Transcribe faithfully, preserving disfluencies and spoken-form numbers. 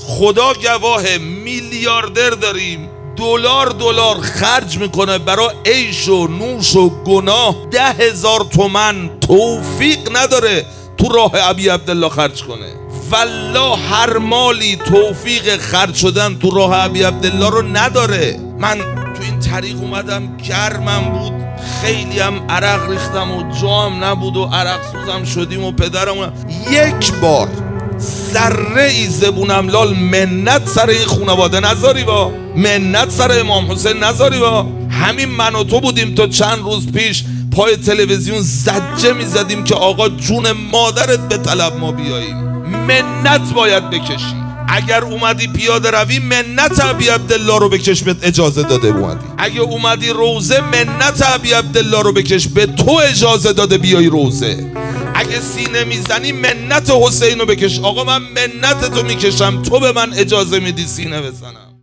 خدا گواه میلیاردر داریم دلار دلار خرج میکنه برای عیش و نوش و گناه، ده هزار تومن توفیق نداره تو راه ابی عبدالله خرج کنه. والله هر مالی توفیق خرج شدن تو راه ابی عبدالله رو نداره. من تو این طریق اومدم، گرمم بود، خیلی هم عرق ریختم و جام نبود و عرق سوزم شدیم و پدرم یک بار ذره ای زبونم لال منت سر این خانواده نذاری با، منت سر امام حسین نذاری با. همین من و تو بودیم تا چند روز پیش پای تلویزیون زجه میزدیم که آقا جون مادرت به طلب ما بیاییم. منت باید بکشی. اگر اومدی پیاده روی منت ابی عبدالله رو بکش، بهت اجازه داده اومدی. اگه اومدی روزه منت ابی عبدالله رو بکش، به تو اجازه داده بیای روزه. اگه سینه میزنی منت حسین رو بکش، آقا من منت تو میکشم، تو به من اجازه میدی سینه بزنم.